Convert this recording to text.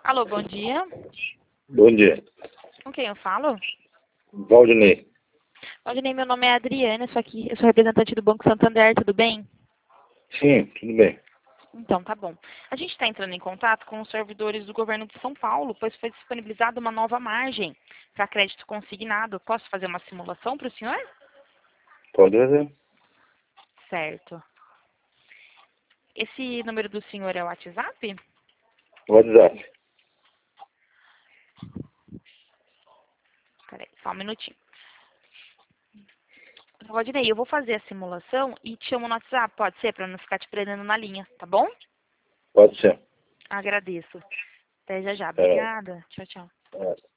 Alô, bom dia. Bom dia. Com quem eu falo? Valdinei. Valdinei, meu nome é Adriana, eu sou representante do Banco Santander, tudo bem? Sim, tudo bem. Então, tá bom. A gente está entrando em contato com os servidores do governo de São Paulo, pois foi disponibilizada uma nova margem para crédito consignado. Posso fazer uma simulação para o senhor? Pode fazer. Certo. Esse número do senhor é o WhatsApp? WhatsApp. Peraí, só um minutinho. Valdinei, eu vou fazer a simulação e te chamo no WhatsApp, pode ser? Para não ficar te prendendo na linha, tá bom? Pode ser. Agradeço. Até já já. É, Obrigada. Tchau, tchau. é.